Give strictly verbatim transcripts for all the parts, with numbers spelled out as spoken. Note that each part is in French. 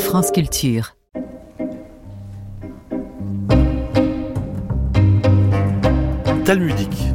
France Culture. Talmudique.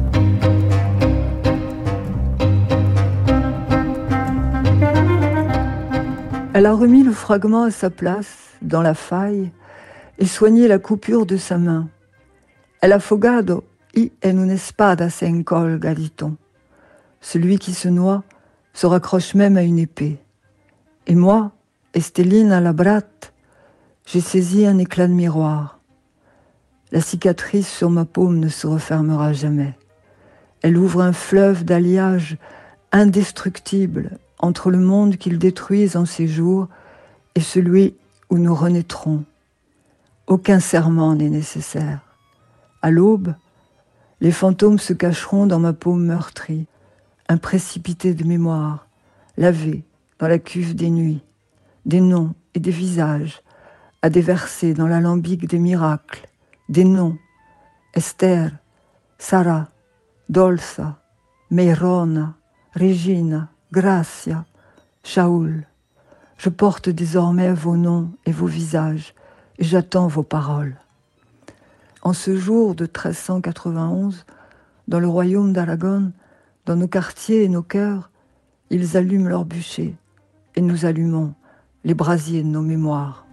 Elle a remis le fragment à sa place, dans la faille, et soigné la coupure de sa main. El afogado y en una espada se encolga, dit-on. Celui qui se noie se raccroche même à une épée. Et moi, Estelina Labrat, j'ai saisi un éclat de miroir. La cicatrice sur ma paume ne se refermera jamais. Elle ouvre un fleuve d'alliage indestructible entre le monde qu'ils détruisent en ces jours et celui où nous renaîtrons. Aucun serment n'est nécessaire. À l'aube, les fantômes se cacheront dans ma paume meurtrie, un précipité de mémoire, lavé dans la cuve des nuits, des noms et des visages, à déverser dans l'alambic des miracles, des noms, Esther, Sarah, Dolça, Meirona, Regina, Gracia, Shaul. Je porte désormais vos noms et vos visages, et j'attends vos paroles. En ce jour de treize cent quatre-vingt-onze, dans le royaume d'Aragon, dans nos quartiers et nos cœurs, ils allument leurs bûchers, et nous allumons les brasiers de nos mémoires.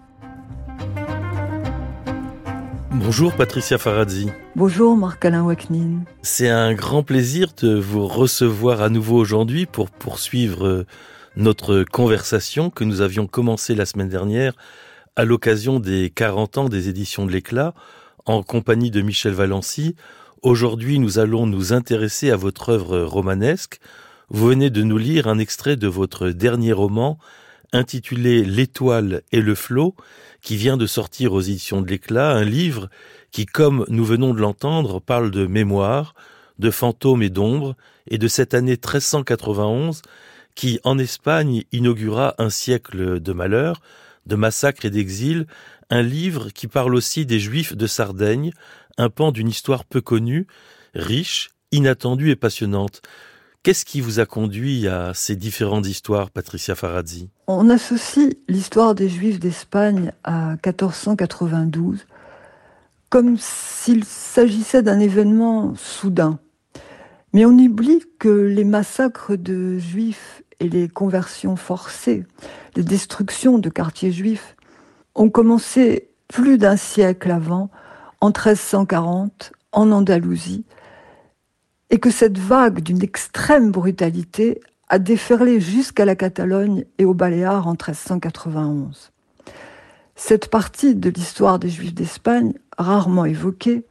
Bonjour Patricia Faradzi. Bonjour Marc-Alain Waknin. C'est un grand plaisir de vous recevoir à nouveau aujourd'hui pour poursuivre notre conversation que nous avions commencée la semaine dernière à l'occasion des quarante ans des éditions de l'Éclat en compagnie de Michel Valency. Aujourd'hui, nous allons nous intéresser à votre œuvre romanesque. Vous venez de nous lire un extrait de votre dernier roman intitulé L'étoile et le flot, qui vient de sortir aux éditions de l'Éclat, un livre qui, comme nous venons de l'entendre, parle de mémoire, de fantômes et d'ombres, et de cette année treize cent quatre-vingt-onze, qui, en Espagne, inaugura un siècle de malheur, de massacres et d'exil, un livre qui parle aussi des Juifs de Sardaigne, un pan d'une histoire peu connue, riche, inattendue et passionnante. Qu'est-ce qui vous a conduit à ces différentes histoires, Patricia Faradzi ? On associe l'histoire des Juifs d'Espagne à quatorze cent quatre-vingt-douze comme s'il s'agissait d'un événement soudain. Mais on oublie que les massacres de Juifs et les conversions forcées, les destructions de quartiers juifs, ont commencé plus d'un siècle avant, en treize cent quarante, en Andalousie, et que cette vague d'une extrême brutalité a déferlé jusqu'à la Catalogne et aux Baléares en treize cent quatre-vingt-onze. Cette partie de l'histoire des Juifs d'Espagne, rarement évoquée,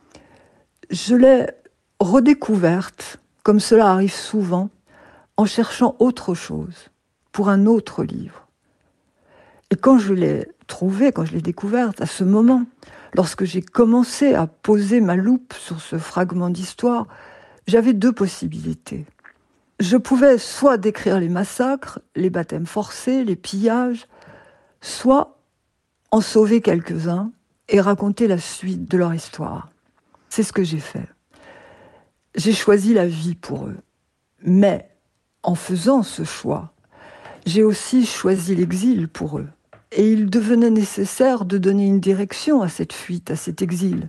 je l'ai redécouverte, comme cela arrive souvent, en cherchant autre chose, pour un autre livre. Et quand je l'ai trouvée, quand je l'ai découverte, à ce moment, lorsque j'ai commencé à poser ma loupe sur ce fragment d'histoire, j'avais deux possibilités. Je pouvais soit décrire les massacres, les baptêmes forcés, les pillages, soit en sauver quelques-uns et raconter la suite de leur histoire. C'est ce que j'ai fait. J'ai choisi la vie pour eux. Mais en faisant ce choix, j'ai aussi choisi l'exil pour eux. Et il devenait nécessaire de donner une direction à cette fuite, à cet exil.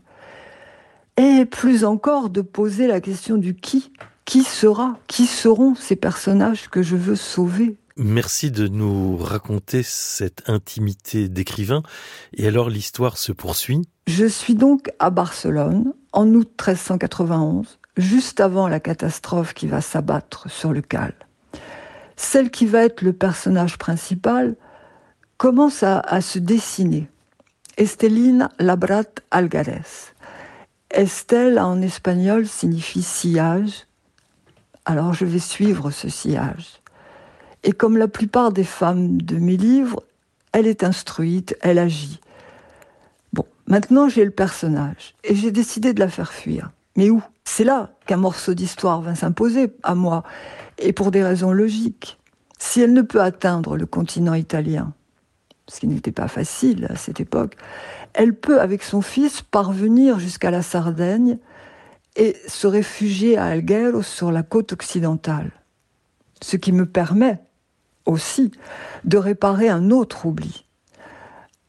Et plus encore, de poser la question du qui. Qui sera, qui seront ces personnages que je veux sauver ? Merci de nous raconter cette intimité d'écrivain. Et alors l'histoire se poursuit ? Je suis donc à Barcelone, en août treize cent quatre-vingt-onze, juste avant la catastrophe qui va s'abattre sur le Cal. Celle qui va être le personnage principal commence à, à se dessiner. Estelina Labrat Algares. Estelle, en espagnol, signifie sillage. Alors je vais suivre ce sillage. Et comme la plupart des femmes de mes livres, elle est instruite, elle agit. Bon, maintenant j'ai le personnage et j'ai décidé de la faire fuir. Mais où ? C'est là qu'un morceau d'histoire va s'imposer à moi, et pour des raisons logiques. Si elle ne peut atteindre le continent italien, ce qui n'était pas facile à cette époque, elle peut, avec son fils, parvenir jusqu'à la Sardaigne et se réfugier à Algueros sur la côte occidentale. Ce qui me permet aussi de réparer un autre oubli.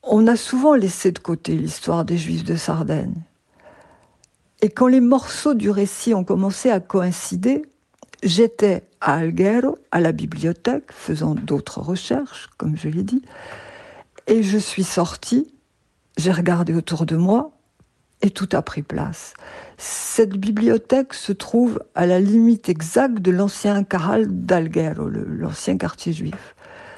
on a souvent laissé de côté l'histoire des Juifs de Sardaigne. Et quand les morceaux du récit ont commencé à coïncider, j'étais à Alghero, à la bibliothèque, faisant d'autres recherches, comme je l'ai dit, et je suis sortie, j'ai regardé autour de moi, et tout a pris place. Cette bibliothèque se trouve à la limite exacte de l'ancien Caral d'Alghero, le, l'ancien quartier juif.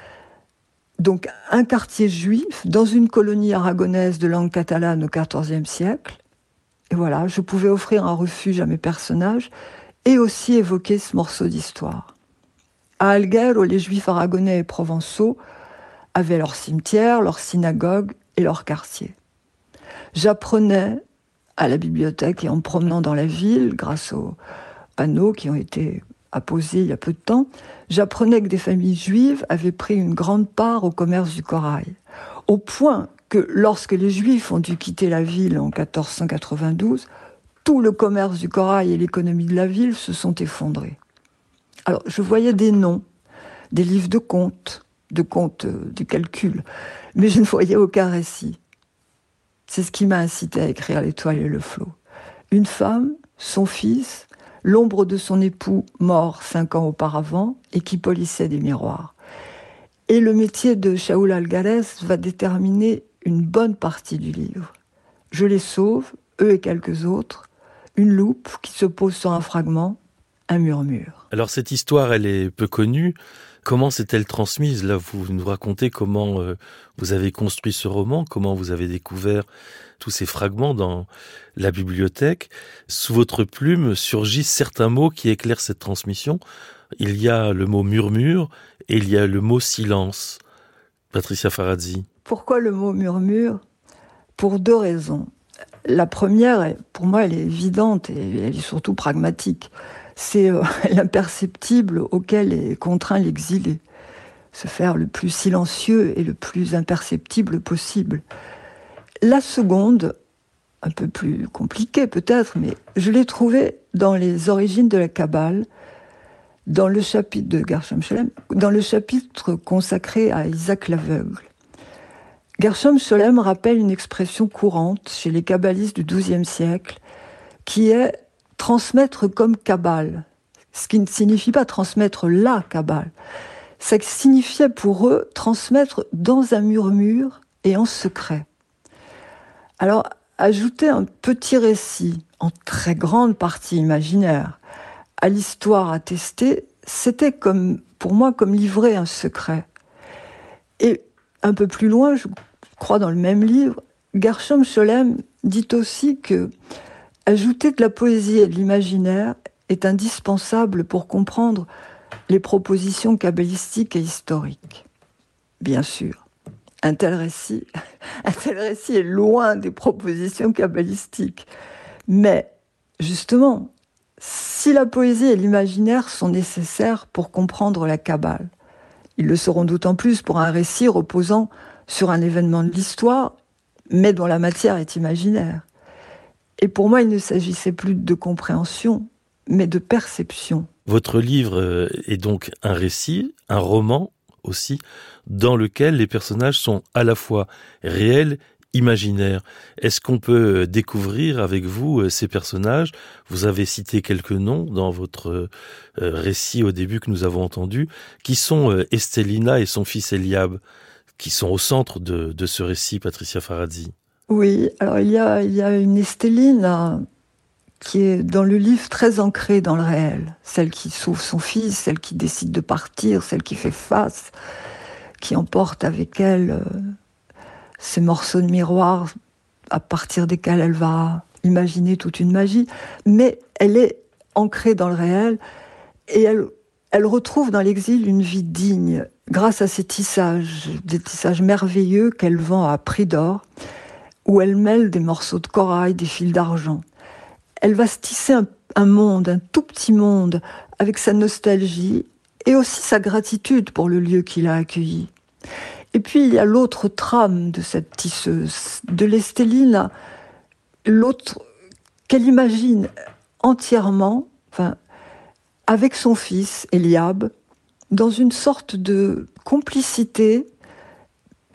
Donc un quartier juif dans une colonie aragonaise de langue catalane au quatorzième siècle. Et voilà, je pouvais offrir un refuge à mes personnages et aussi évoquer ce morceau d'histoire. À Alghero, les juifs aragonais et provençaux avaient leur cimetière, leur synagogue et leur quartier. J'apprenais à la bibliothèque et en me promenant dans la ville, grâce aux panneaux qui ont été apposés il y a peu de temps, j'apprenais que des familles juives avaient pris une grande part au commerce du corail. Au point que lorsque les Juifs ont dû quitter la ville en quatorze cent quatre-vingt-douze, tout le commerce du corail et l'économie de la ville se sont effondrés. Alors, je voyais des noms, des livres de comptes, de comptes euh, du calcul, mais je ne voyais aucun récit. C'est ce qui m'a incité à écrire L'Étoile et le flot. Une femme, son fils, l'ombre de son époux mort cinq ans auparavant et qui polissait des miroirs. Et le métier de Shaul Algarez va déterminer une bonne partie du livre. Je les sauve, eux et quelques autres, une loupe qui se pose sur un fragment, un murmure. Alors cette histoire, elle est peu connue. Comment s'est-elle transmise ? Là, vous nous racontez comment euh, vous avez construit ce roman, comment vous avez découvert tous ces fragments dans la bibliothèque. Sous votre plume surgissent certains mots qui éclairent cette transmission. Il y a le mot murmure et il y a le mot silence. Patricia Faradzi. Pourquoi le mot murmure ? Pour deux raisons. La première, pour moi, elle est évidente et elle est surtout pragmatique. C'est euh, l'imperceptible auquel est contraint l'exilé. Se faire le plus silencieux et le plus imperceptible possible. La seconde, un peu plus compliquée peut-être, mais je l'ai trouvée dans les origines de la Kabbale, dans le chapitre de Gershom Scholem, dans le chapitre consacré à Isaac l'aveugle. Gershom Scholem rappelle une expression courante chez les kabbalistes du douzième siècle, qui est transmettre comme Kabbale, ce qui ne signifie pas transmettre la Kabbale. Ça signifiait pour eux transmettre dans un murmure et en secret. Alors, ajouter un petit récit, en très grande partie imaginaire, à l'histoire attestée, c'était comme, pour moi comme livrer un secret. Et un peu plus loin, je crois dans le même livre, Gershom Scholem dit aussi que ajouter de la poésie et de l'imaginaire est indispensable pour comprendre les propositions kabbalistiques et historiques. Bien sûr, un tel récit, un tel récit est loin des propositions kabbalistiques. Mais justement, si la poésie et l'imaginaire sont nécessaires pour comprendre la Kabbale, ils le seront d'autant plus pour un récit reposant sur un événement de l'histoire, mais dont la matière est imaginaire. Et pour moi, il ne s'agissait plus de compréhension, mais de perception. Votre livre est donc un récit, un roman aussi, dans lequel les personnages sont à la fois réels, imaginaires. Est-ce qu'on peut découvrir avec vous ces personnages ? Vous avez cité quelques noms dans votre récit au début que nous avons entendu, qui sont Estelina et son fils Eliab, qui sont au centre de, de ce récit, Patricia Faradzi. Oui, alors il y a, il y a une Estelina qui est dans le livre très ancrée dans le réel. Celle qui sauve son fils, celle qui décide de partir, celle qui fait face, qui emporte avec elle euh, ces morceaux de miroir à partir desquels elle va imaginer toute une magie. Mais elle est ancrée dans le réel et elle, elle retrouve dans l'exil une vie digne grâce à ces tissages, des tissages merveilleux qu'elle vend à prix d'or, où elle mêle des morceaux de corail, des fils d'argent. Elle va se tisser un, un monde, un tout petit monde, avec sa nostalgie et aussi sa gratitude pour le lieu qui l'a accueillie. Et puis il y a l'autre trame de cette tisseuse, de l'Estéline, l'autre qu'elle imagine entièrement, enfin, avec son fils Eliab, dans une sorte de complicité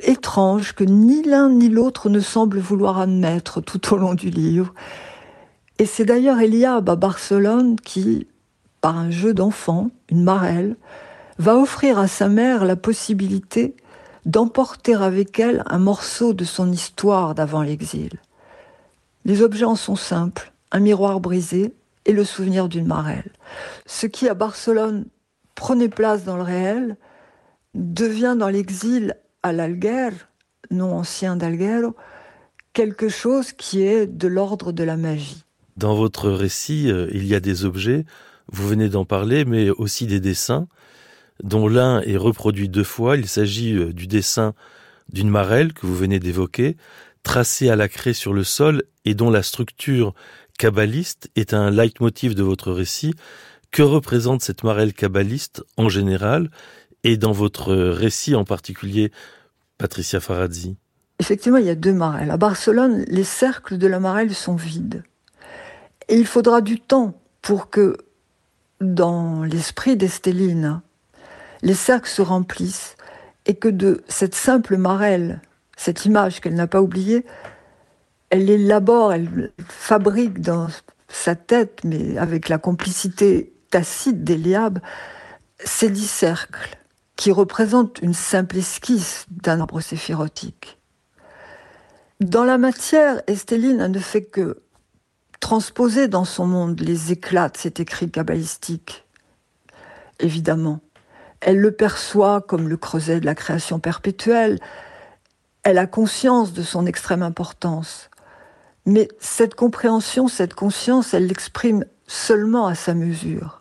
étrange que ni l'un ni l'autre ne semble vouloir admettre tout au long du livre. Et c'est d'ailleurs Eliab à Barcelone qui, par un jeu d'enfant, une marelle, va offrir à sa mère la possibilité d'emporter avec elle un morceau de son histoire d'avant l'exil. Les objets en sont simples, un miroir brisé et le souvenir d'une marelle. Ce qui, à Barcelone, prenait place dans le réel, devient dans l'exil à l'Alguer, nom ancien d'Alguero, quelque chose qui est de l'ordre de la magie. Dans votre récit, euh, il y a des objets, vous venez d'en parler, mais aussi des dessins, dont l'un est reproduit deux fois. Il s'agit euh, du dessin d'une marelle que vous venez d'évoquer, tracée à la craie sur le sol et dont la structure kabbaliste est un leitmotiv de votre récit. Que représente cette marelle kabbaliste en général et dans votre récit en particulier, Patricia Faradzi? Effectivement, il y a deux marelles. À Barcelone, les cercles de la marelle sont vides. Et il faudra du temps pour que, dans l'esprit d'Estéline, les cercles se remplissent et que de cette simple marelle, cette image qu'elle n'a pas oubliée, elle élabore, elle fabrique dans sa tête, mais avec la complicité tacite d'Eliab, ces dix cercles qui représentent une simple esquisse d'un arbre séphirotique. Dans la matière, Estéline ne fait que transposer dans son monde les éclats de cet écrit kabbalistique. Évidemment, elle le perçoit comme le creuset de la création perpétuelle. Elle a conscience de son extrême importance. Mais cette compréhension, cette conscience, elle l'exprime seulement à sa mesure.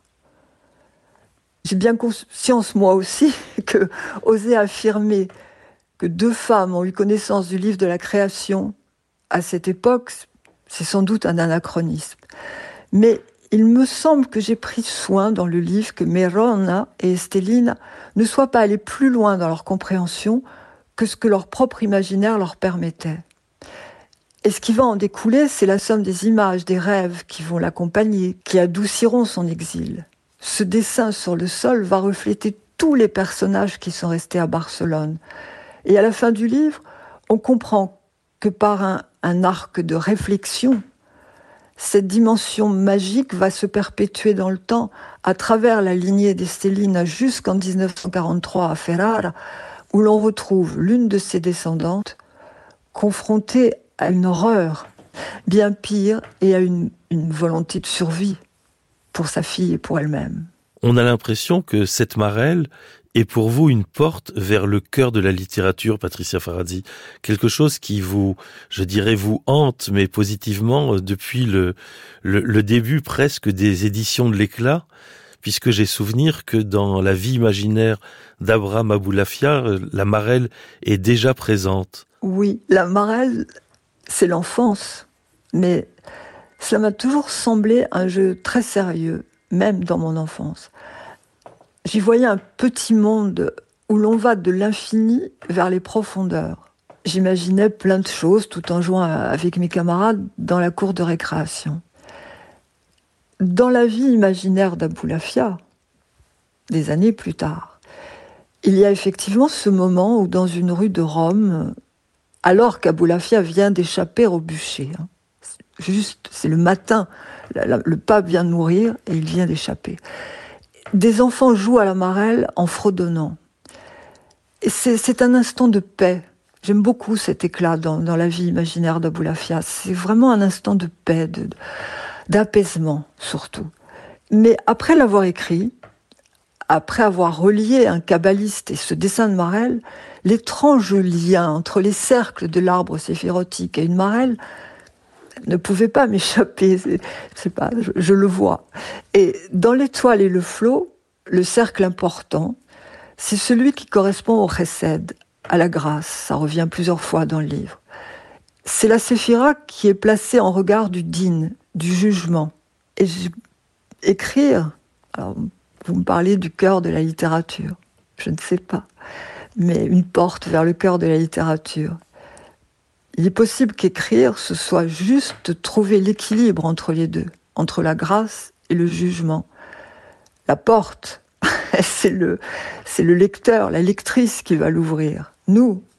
J'ai bien conscience, moi aussi, que oser affirmer que deux femmes ont eu connaissance du livre de la création à cette époque, c'est sans doute un anachronisme. Mais il me semble que j'ai pris soin dans le livre que Merona et Estéline ne soient pas allés plus loin dans leur compréhension que ce que leur propre imaginaire leur permettait. Et ce qui va en découler, c'est la somme des images, des rêves qui vont l'accompagner, qui adouciront son exil. Ce dessin sur le sol va refléter tous les personnages qui sont restés à Barcelone. Et à la fin du livre, on comprend que par un, un arc de réflexion, cette dimension magique va se perpétuer dans le temps à travers la lignée d'Estéline jusqu'en dix-neuf cent quarante-trois à Ferrara, où l'on retrouve l'une de ses descendantes confrontée à une horreur bien pire et à une, une volonté de survie pour sa fille et pour elle-même. On a l'impression que cette marelle est pour vous une porte vers le cœur de la littérature, Patricia Faradzi. Quelque chose qui vous, je dirais, vous hante, mais positivement, depuis le, le, le début presque des éditions de l'Éclat, puisque j'ai souvenir que dans la vie imaginaire d'Abraham Aboulafia, la marelle est déjà présente. Oui, la marelle, c'est l'enfance, mais cela m'a toujours semblé un jeu très sérieux, même dans mon enfance. J'y voyais un petit monde où l'on va de l'infini vers les profondeurs. J'imaginais plein de choses tout en jouant avec mes camarades dans la cour de récréation. Dans la vie imaginaire d'Aboulafia, des années plus tard, il y a effectivement ce moment où dans une rue de Rome, alors qu'Aboulafia vient d'échapper au bûcher, hein, juste, c'est le matin, le pape vient de mourir et il vient d'échapper. Des enfants jouent à la marelle en fredonnant. Et c'est, c'est un instant de paix. J'aime beaucoup cet éclat dans, dans la vie imaginaire d'Aboulafia. C'est vraiment un instant de paix, de, d'apaisement surtout. Mais après l'avoir écrit, après avoir relié un kabbaliste et ce dessin de marelle, l'étrange lien entre les cercles de l'arbre séphirotique et une marelle ne pouvait pas m'échapper, c'est, c'est pas, je, je le vois. Et dans l'étoile et le flot, le cercle important, c'est celui qui correspond au chesed, à la grâce. Ça revient plusieurs fois dans le livre. C'est la séphira qui est placée en regard du din, du jugement. Et je, écrire, alors vous me parlez du cœur de la littérature, je ne sais pas, mais une porte vers le cœur de la littérature. Il est possible qu'écrire, ce soit juste trouver l'équilibre entre les deux, entre la grâce et le jugement. La porte, c'est le, c'est le lecteur, la lectrice qui va l'ouvrir. Nous,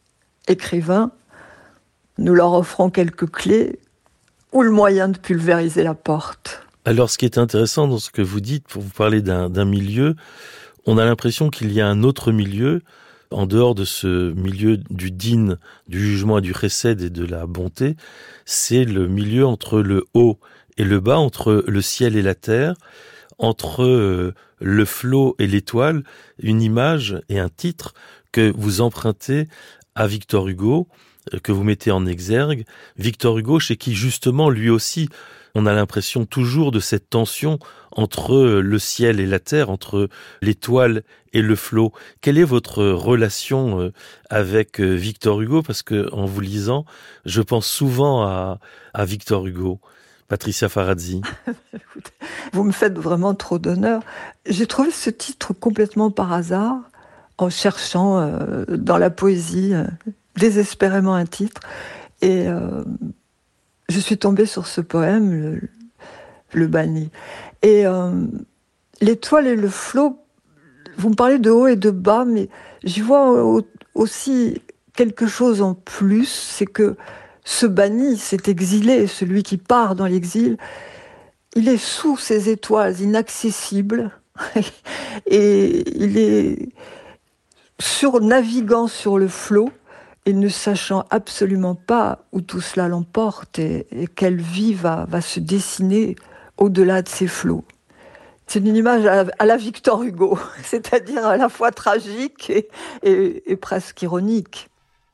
écrivains, nous leur offrons quelques clés ou le moyen de pulvériser la porte. Alors, ce qui est intéressant dans ce que vous dites, pour vous parler d'un, d'un milieu, on a l'impression qu'il y a un autre milieu, en dehors de ce milieu du din, du jugement et du chesed et de la bonté, c'est le milieu entre le haut et le bas, entre le ciel et la terre, entre euh, le flot et l'étoile, une image et un titre que vous empruntez à Victor Hugo, euh, que vous mettez en exergue. Victor Hugo, chez qui justement, lui aussi, on a l'impression toujours de cette tension entre le ciel et la terre, entre l'étoile et le flot. Quelle est votre relation avec Victor Hugo ? Parce que en vous lisant, je pense souvent à, à Victor Hugo. Patricia Faradzi. Vous me faites vraiment trop d'honneur. J'ai trouvé ce titre complètement par hasard, en cherchant euh, dans la poésie euh, désespérément un titre. Et euh, je suis tombée sur ce poème, le, le banni. Et euh, l'étoile et le flot, vous me parlez de haut et de bas, mais j'y vois aussi quelque chose en plus, c'est que ce banni, cet exilé, celui qui part dans l'exil, il est sous ces étoiles, inaccessible, et il est sur, naviguant sur le flot, et ne sachant absolument pas où tout cela l'emporte et, et quelle vie va, va se dessiner au-delà de ces flots. C'est une image à, à la Victor Hugo, c'est-à-dire à la fois tragique et, et, et presque ironique.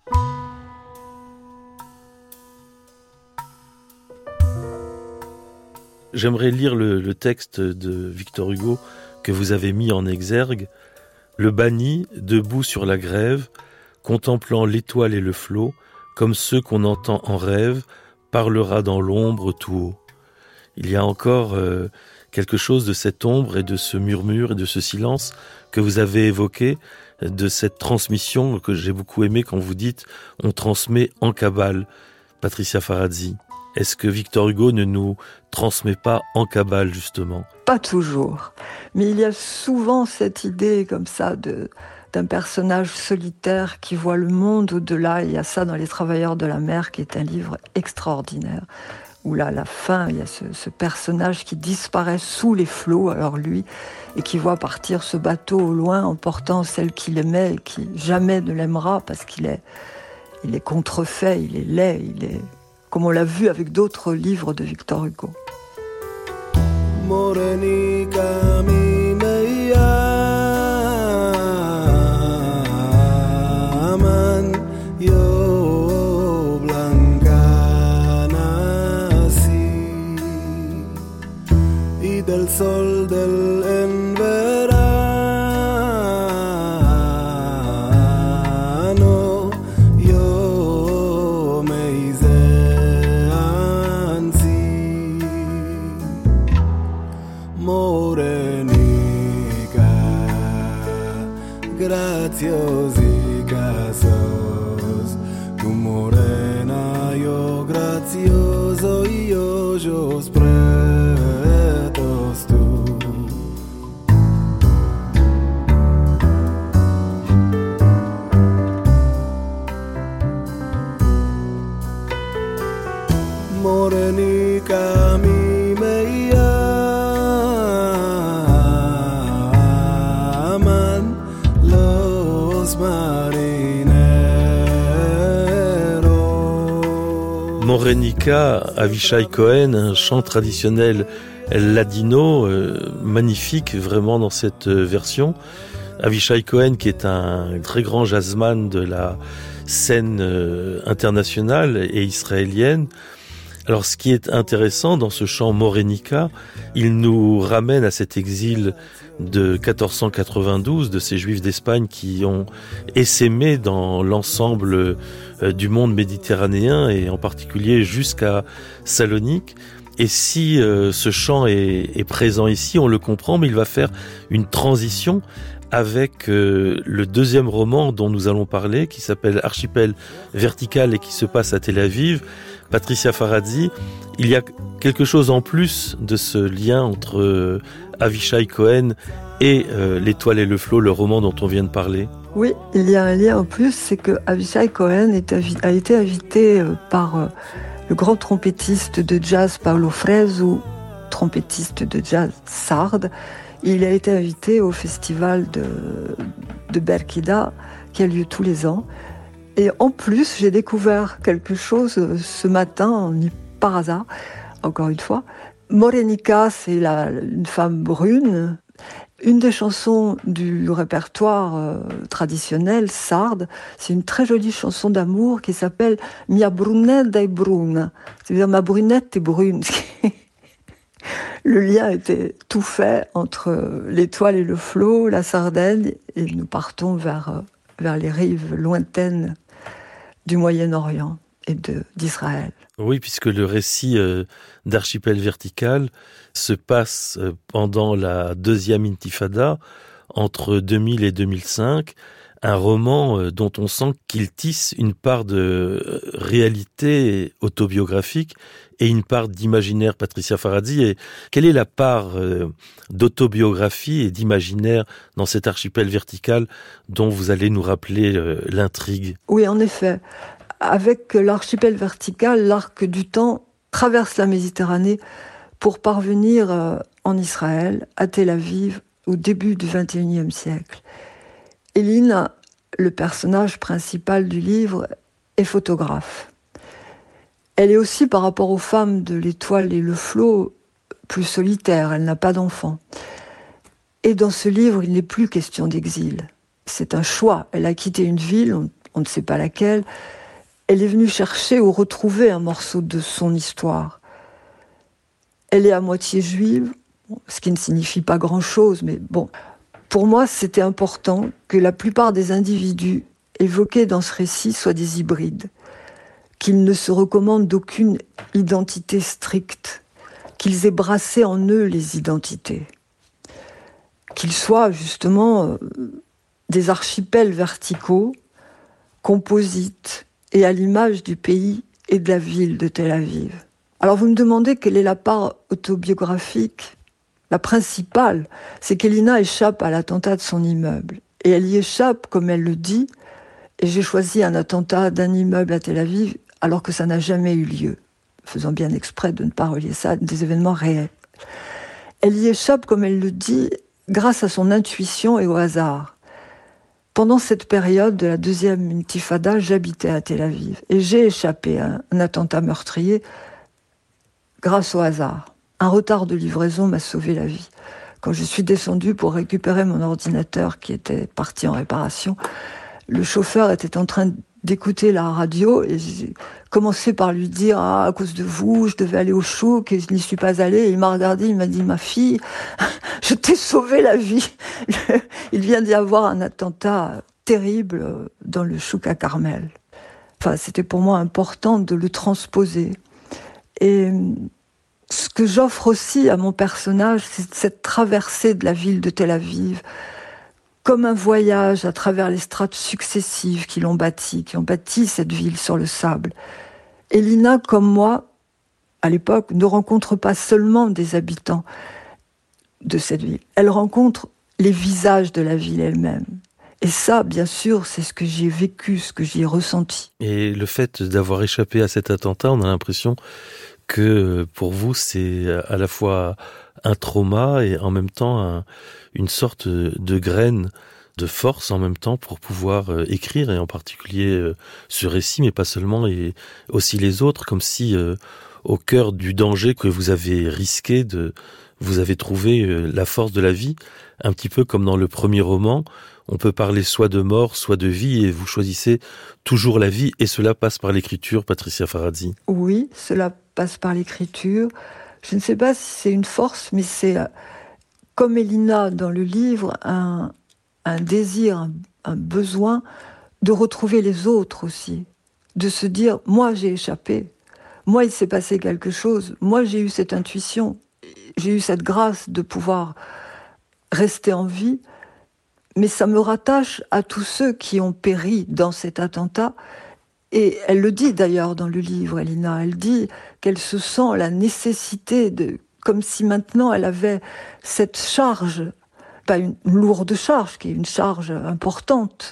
J'aimerais lire le, le texte de Victor Hugo que vous avez mis en exergue. Le banni, debout sur la grève, contemplant l'étoile et le flot, comme ceux qu'on entend en rêve, parlera dans l'ombre tout haut. Il y a encore euh, quelque chose de cette ombre et de ce murmure et de ce silence que vous avez évoqué, de cette transmission que j'ai beaucoup aimé quand vous dites « on transmet en cabale ». Patricia Faradzi, est-ce que Victor Hugo ne nous transmet pas en cabale, justement ? Pas toujours, mais il y a souvent cette idée comme ça de... d'un personnage solitaire qui voit le monde au-delà. Il y a ça dans Les Travailleurs de la mer, qui est un livre extraordinaire, où là, à la fin, il y a ce, ce personnage qui disparaît sous les flots, alors lui, et qui voit partir ce bateau au loin, emportant celle qu'il aimait, et qui jamais ne l'aimera, parce qu'il est, il est contrefait, il est laid, il est... comme on l'a vu avec d'autres livres de Victor Hugo. Morenica, mi meia. Del sol del en verano yo me hice ansi morenica graziosica sos tu morena yo grazioso io yo spre Morenica mi me llaman los marineros. Morenica, Avishai Cohen, un chant traditionnel ladino, euh, magnifique vraiment dans cette version. Avishai Cohen, qui est un très grand jazzman de la scène euh, internationale et israélienne. Alors, ce qui est intéressant dans ce chant Morenica, il nous ramène à cet exil de quatorze cent quatre-vingt-douze, de ces Juifs d'Espagne qui ont essaimé dans l'ensemble euh, du monde méditerranéen et en particulier jusqu'à Salonique. Et si euh, ce chant est, est présent ici, on le comprend, mais il va faire une transition avec euh, le deuxième roman dont nous allons parler, qui s'appelle Archipel vertical et qui se passe à Tel Aviv. Patricia Faradzi, il y a quelque chose en plus de ce lien entre euh, Avishai Cohen et euh, L'étoile et le flot, le roman dont on vient de parler. Oui, il y a un lien en plus, c'est que Avishai Cohen est avi- a été invité euh, par euh, le grand trompettiste de jazz Paolo Fresu, trompettiste de jazz sarde. Il a été invité au festival de, de Berkida, qui a lieu tous les ans. Et en plus, j'ai découvert quelque chose euh, ce matin, par hasard, encore une fois. Morenica, c'est la, une femme brune. Une des chansons du répertoire euh, traditionnel sarde, c'est une très jolie chanson d'amour qui s'appelle Mia brunetta è bruna, c'est-à-dire ma brunette est brune. Le lien était tout fait entre l'étoile et le flot, la Sardaigne, et nous partons vers, vers les rives lointaines du Moyen-Orient et de, d'Israël. Oui, puisque le récit euh, d'Archipel vertical se passe euh, pendant la deuxième intifada, entre deux mille et deux mille cinq, un roman euh, dont on sent qu'il tisse une part de euh, réalité autobiographique et une part d'imaginaire, Patricia Farahdi. Et quelle est la part euh, d'autobiographie et d'imaginaire dans cet Archipel vertical dont vous allez nous rappeler euh, l'intrigue? Oui, en effet. Avec l'archipel vertical, l'arc du temps traverse la Méditerranée pour parvenir euh, en Israël, à Tel Aviv, au début du vingt et unième siècle. Elina, le personnage principal du livre, est photographe. Elle est aussi, par rapport aux femmes de l'étoile et le flot, plus solitaire, elle n'a pas d'enfant. Et dans ce livre, il n'est plus question d'exil. C'est un choix. Elle a quitté une ville, on, on ne sait pas laquelle. Elle est venue chercher ou retrouver un morceau de son histoire. Elle est à moitié juive, ce qui ne signifie pas grand-chose, mais bon. Pour moi, c'était important que la plupart des individus évoqués dans ce récit soient des hybrides, qu'ils ne se recommandent d'aucune identité stricte, qu'ils aient brassé en eux les identités, qu'ils soient justement euh, des archipels verticaux, composites, et à l'image du pays et de la ville de Tel Aviv. Alors vous me demandez quelle est la part autobiographique. La principale, c'est qu'Elina échappe à l'attentat de son immeuble. Et elle y échappe, comme elle le dit, et j'ai choisi un attentat d'un immeuble à Tel Aviv alors que ça n'a jamais eu lieu, faisant bien exprès de ne pas relier ça à des événements réels. Elle y échappe, comme elle le dit, grâce à son intuition et au hasard. Pendant cette période de la deuxième intifada, j'habitais à Tel Aviv et j'ai échappé à un attentat meurtrier grâce au hasard. Un retard de livraison m'a sauvé la vie. Quand je suis descendue pour récupérer mon ordinateur qui était parti en réparation, le chauffeur était en train d'écouter la radio et j'ai commencé par lui dire ah, à cause de vous, je devais aller au chouk et je n'y suis pas allée. Et il m'a regardé, il m'a dit ma fille, je t'ai sauvé la vie. Il vient d'y avoir un attentat terrible dans le chouk à Carmel. Enfin, c'était pour moi important de le transposer. Et ce que j'offre aussi à mon personnage, c'est cette traversée de la ville de Tel Aviv, comme un voyage à travers les strates successives qui l'ont bâti, qui ont bâti cette ville sur le sable. Elina, comme moi, à l'époque, ne rencontre pas seulement des habitants de cette ville. Elle rencontre les visages de la ville elle-même. Et ça, bien sûr, c'est ce que j'y ai vécu, ce que j'y ai ressenti. Et le fait d'avoir échappé à cet attentat, on a l'impression que pour vous, c'est à la fois un trauma et en même temps un, une sorte de graine de force en même temps pour pouvoir euh, écrire, et en particulier euh, ce récit, mais pas seulement, et aussi les autres, comme si euh, au cœur du danger que vous avez risqué, de, vous avez trouvé euh, la force de la vie, un petit peu comme dans le premier roman. On peut parler soit de mort, soit de vie, et vous choisissez toujours la vie, et cela passe par l'écriture, Patricia Farahdi. Oui, cela passe par l'écriture. Je ne sais pas si c'est une force, mais c'est, comme Elina dans le livre, un, un désir, un, un besoin de retrouver les autres aussi. De se dire, moi j'ai échappé, moi il s'est passé quelque chose, moi j'ai eu cette intuition, j'ai eu cette grâce de pouvoir rester en vie, mais ça me rattache à tous ceux qui ont péri dans cet attentat. Et elle le dit d'ailleurs dans le livre, Elina, elle dit qu'elle se sent la nécessité de, comme si maintenant elle avait cette charge, pas une lourde charge, qui est une charge importante,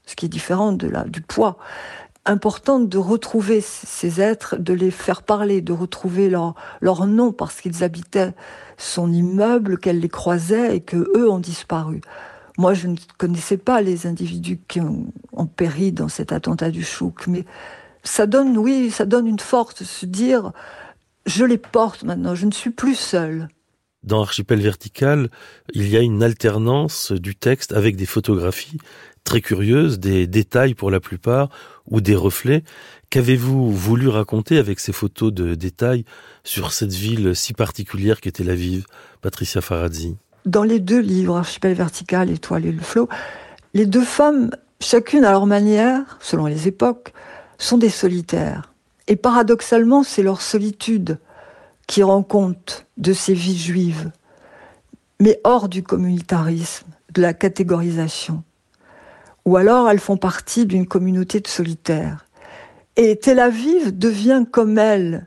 ce qui est différent de la, du poids. Important de retrouver ces êtres, de les faire parler, de retrouver leur, leur nom, parce qu'ils habitaient son immeuble, qu'elle les croisait et que eux ont disparu. Moi, je ne connaissais pas les individus qui ont, ont péri dans cet attentat du Chouk, mais ça donne, oui, ça donne une force de se dire, je les porte maintenant, je ne suis plus seule. Dans Archipel vertical, il y a une alternance du texte avec des photographies très curieuses, des détails pour la plupart, ou des reflets. Qu'avez-vous voulu raconter avec ces photos de détails sur cette ville si particulière qu'était la Vive, Patricia Faradzi? Dans les deux livres, Archipel vertical et Toile et le flot, les deux femmes, chacune à leur manière, selon les époques, sont des solitaires. Et paradoxalement, c'est leur solitude qui rend compte de ces vies juives, mais hors du communautarisme, de la catégorisation. Ou alors elles font partie d'une communauté de solitaires. Et Tel Aviv devient comme elle.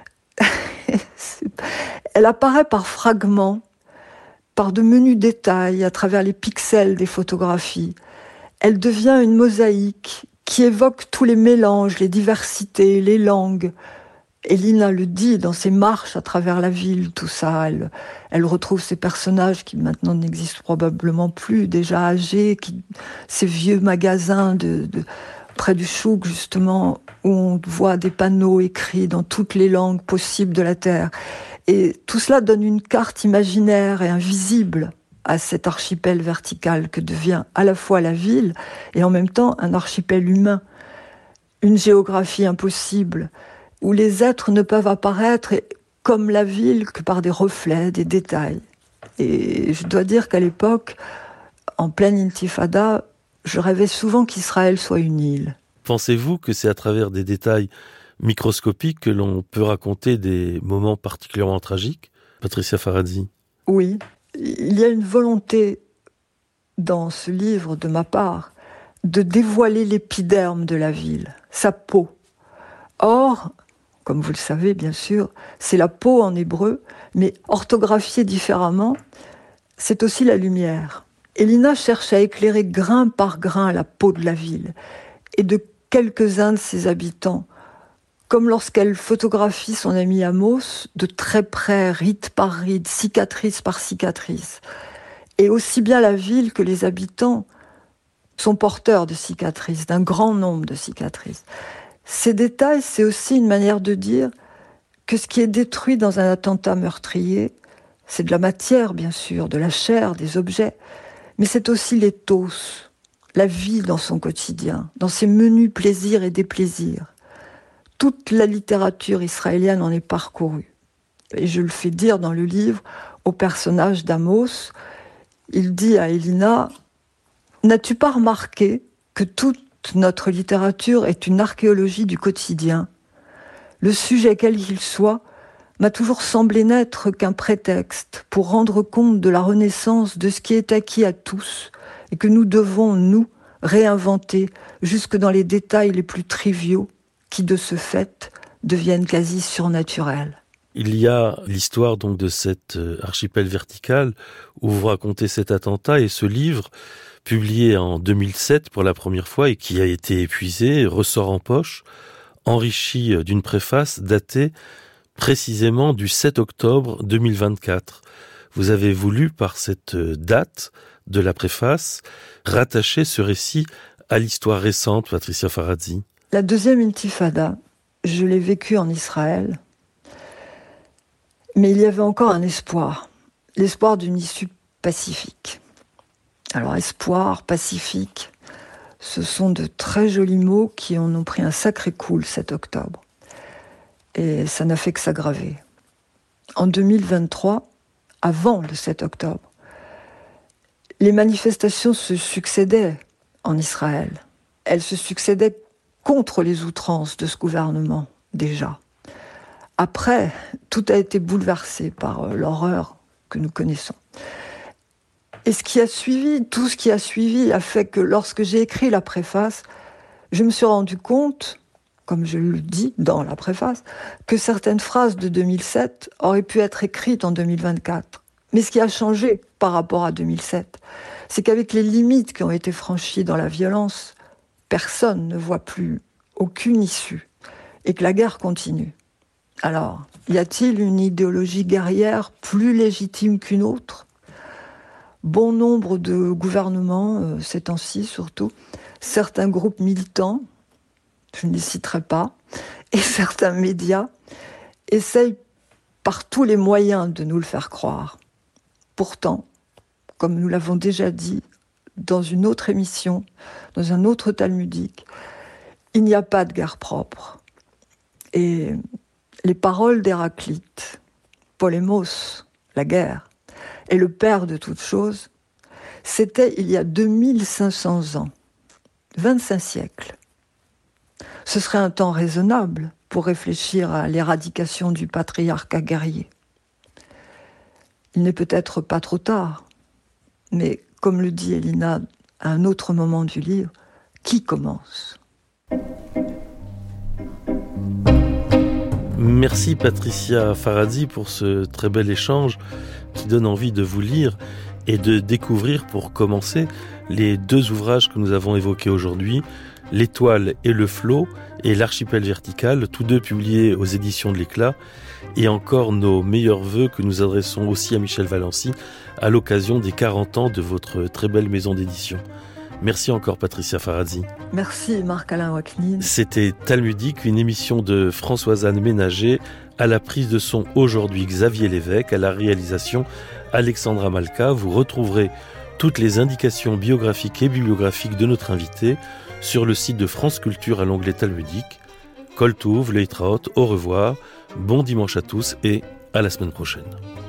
Elle apparaît par fragments, par de menus détails, à travers les pixels des photographies. Elle devient une mosaïque qui évoque tous les mélanges, les diversités, les langues. Elina le dit dans ses marches à travers la ville, tout ça. Elle, elle retrouve ces personnages qui maintenant n'existent probablement plus, déjà âgés, qui, ces vieux magasins de, de, près du Chouk, justement, où on voit des panneaux écrits dans toutes les langues possibles de la Terre. Et tout cela donne une carte imaginaire et invisible à cet archipel vertical que devient à la fois la ville et en même temps un archipel humain, une géographie impossible, où les êtres ne peuvent apparaître comme la ville que par des reflets, des détails. Et je dois dire qu'à l'époque, en pleine intifada, je rêvais souvent qu'Israël soit une île. Pensez-vous que c'est à travers des détails microscopiques que l'on peut raconter des moments particulièrement tragiques, Patricia Faradzi? Oui, il y a une volonté dans ce livre de ma part de dévoiler l'épiderme de la ville, sa peau. Or, comme vous le savez bien sûr, c'est la peau en hébreu, mais orthographiée différemment, c'est aussi la lumière. Elina cherche à éclairer grain par grain la peau de la ville et de quelques-uns de ses habitants, comme lorsqu'elle photographie son ami Amos de très près, ride par ride, cicatrice par cicatrice. Et aussi bien la ville que les habitants sont porteurs de cicatrices, d'un grand nombre de cicatrices. Ces détails, c'est aussi une manière de dire que ce qui est détruit dans un attentat meurtrier, c'est de la matière, bien sûr, de la chair, des objets, mais c'est aussi l'éthos, la vie dans son quotidien, dans ses menus plaisirs et déplaisirs. Toute la littérature israélienne en est parcourue. Et je le fais dire dans le livre au personnage d'Amos. Il dit à Elina, « N'as-tu pas remarqué que toute notre littérature est une archéologie du quotidien ? Le sujet, quel qu'il soit, m'a toujours semblé n'être qu'un prétexte pour rendre compte de la renaissance de ce qui est acquis à tous et que nous devons, nous, réinventer jusque dans les détails les plus triviaux qui, de ce fait, deviennent quasi surnaturels. » Il y a l'histoire donc de cet archipel vertical où vous racontez cet attentat et ce livre, publié en deux mille sept pour la première fois et qui a été épuisé, ressort en poche, enrichi d'une préface datée précisément du sept octobre deux mille vingt-quatre. Vous avez voulu, par cette date de la préface, rattacher ce récit à l'histoire récente, Patricia Faradzi. La deuxième intifada, je l'ai vécue en Israël, mais il y avait encore un espoir, l'espoir d'une issue pacifique. Alors, espoir, pacifique, ce sont de très jolis mots qui en ont pris un sacré coup le sept octobre. Et ça n'a fait que s'aggraver. En deux mille vingt-trois, avant le sept octobre, les manifestations se succédaient en Israël. Elles se succédaient contre les outrances de ce gouvernement, déjà. Après, tout a été bouleversé par l'horreur que nous connaissons. Et ce qui a suivi, tout ce qui a suivi a fait que lorsque j'ai écrit la préface, je me suis rendu compte, comme je le dis dans la préface, que certaines phrases de deux mille sept auraient pu être écrites en deux mille vingt-quatre. Mais ce qui a changé par rapport à deux mille sept, c'est qu'avec les limites qui ont été franchies dans la violence, personne ne voit plus aucune issue et que la guerre continue. Alors, y a-t-il une idéologie guerrière plus légitime qu'une autre ? Bon nombre de gouvernements, euh, ces temps-ci surtout, certains groupes militants, je ne les citerai pas, et certains médias essayent par tous les moyens de nous le faire croire. Pourtant, comme nous l'avons déjà dit dans une autre émission, dans un autre talmudique, il n'y a pas de guerre propre. Et les paroles d'Héraclite, polémos, la guerre, est le père de toutes choses, c'était il y a deux mille cinq cents ans, vingt-cinq siècles. Ce serait un temps raisonnable pour réfléchir à l'éradication du patriarcat guerrier. Il n'est peut-être pas trop tard, mais comme le dit Elina à un autre moment du livre, qui commence ? Merci Patricia Faradi pour ce très bel échange qui donne envie de vous lire et de découvrir pour commencer les deux ouvrages que nous avons évoqués aujourd'hui, L'étoile et le flot et L'archipel vertical, tous deux publiés aux éditions de l'Éclat, et encore nos meilleurs vœux que nous adressons aussi à Michel Valency à l'occasion des quarante ans de votre très belle maison d'édition. Merci encore Patricia Faradi. Merci Marc-Alain Ouaknin. C'était Talmudique, une émission de Françoise-Anne Ménager, à la prise de son aujourd'hui Xavier Lévesque, à la réalisation Alexandra Malka. Vous retrouverez toutes les indications biographiques et bibliographiques de notre invité sur le site de France Culture à l'onglet Talmudique. Kol Tuv, Leitraot, au revoir, bon dimanche à tous et à la semaine prochaine.